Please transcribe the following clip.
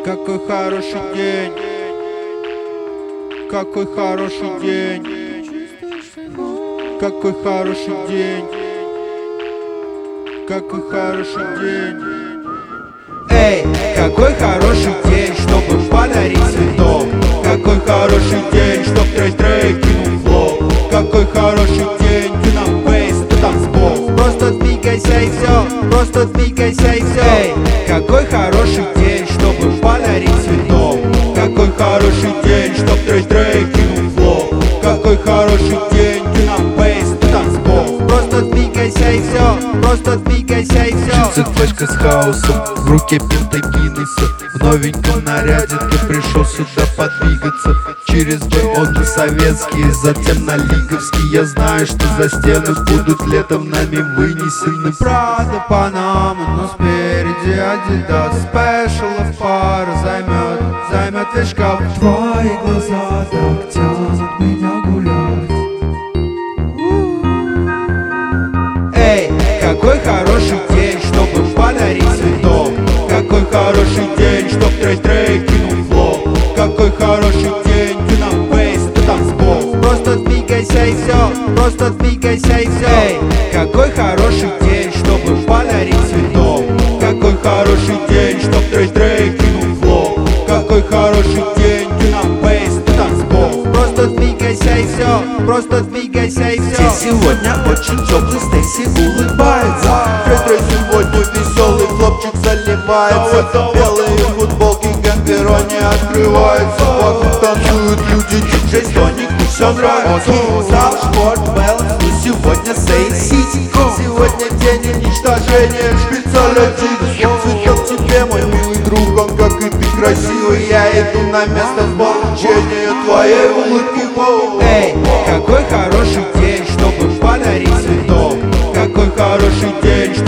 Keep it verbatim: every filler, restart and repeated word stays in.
Какой хороший день, какой хороший день, какой хороший день, какой хороший день. Эй, какой хороший день, чтобы подарить цветок. Какой хороший день, чтоб трей-трей кинул флоу. Какой хороший день, ты нам бейс, ты танцпол. Просто двигайся и все, просто двигайся и все. Эй, какой хороший день, чтобы подарить цветок. Какой хороший день, чтоб трей-трей кинул флоу. Какой хороший день, ты нам бейс, ты танцпол. Просто двигайся и все, просто двигайся и все. Джинсы, флешка с хаосом, в руке пинта Гиннесса. В новеньком наряде ты пришел сюда подвигаться. Через бэкбоны советские, затем на лиговский. Я знаю, что за стены будут летом нами вынесены. Правда Панама, но спереди Adidas. Спешл пара займет, займет весь шкаф. Твои глаза так тянут меня гулять. Эй, какой хороший день, чтобы подарить цветок. Какой хороший день, чтоб трей-трей кинул флоу. Какой хороший день, ты нам бейс, ты танцпол. Просто двигайся и все, просто двигайся и все. Эй, какой хороший день, чтобы подарить цветок. Какой хороший день, чтоб трей-трей кинул флоу. Какой хороший день, ты нам бейс, ты танцпол. Просто двигайся и все, просто двигайся и все. Здесь сегодня очень теплый, Стейси улыбается. Трей-трей сегодня веселый, хлопчик заливается. Белые футболки, гангерони открываются. Вокруг танцуют люди, диджей Стоник, и все нравится. Зал, спорт, баланс, ну сегодня Сей Сити. Сегодня день уничтожения шпицалятик. Цветок тебе, мой милый друг, он как и ты красивый. Я иду на место получения твоей улыбки. Эй, какой хороший день, чтобы подарить цветок. Какой хороший день,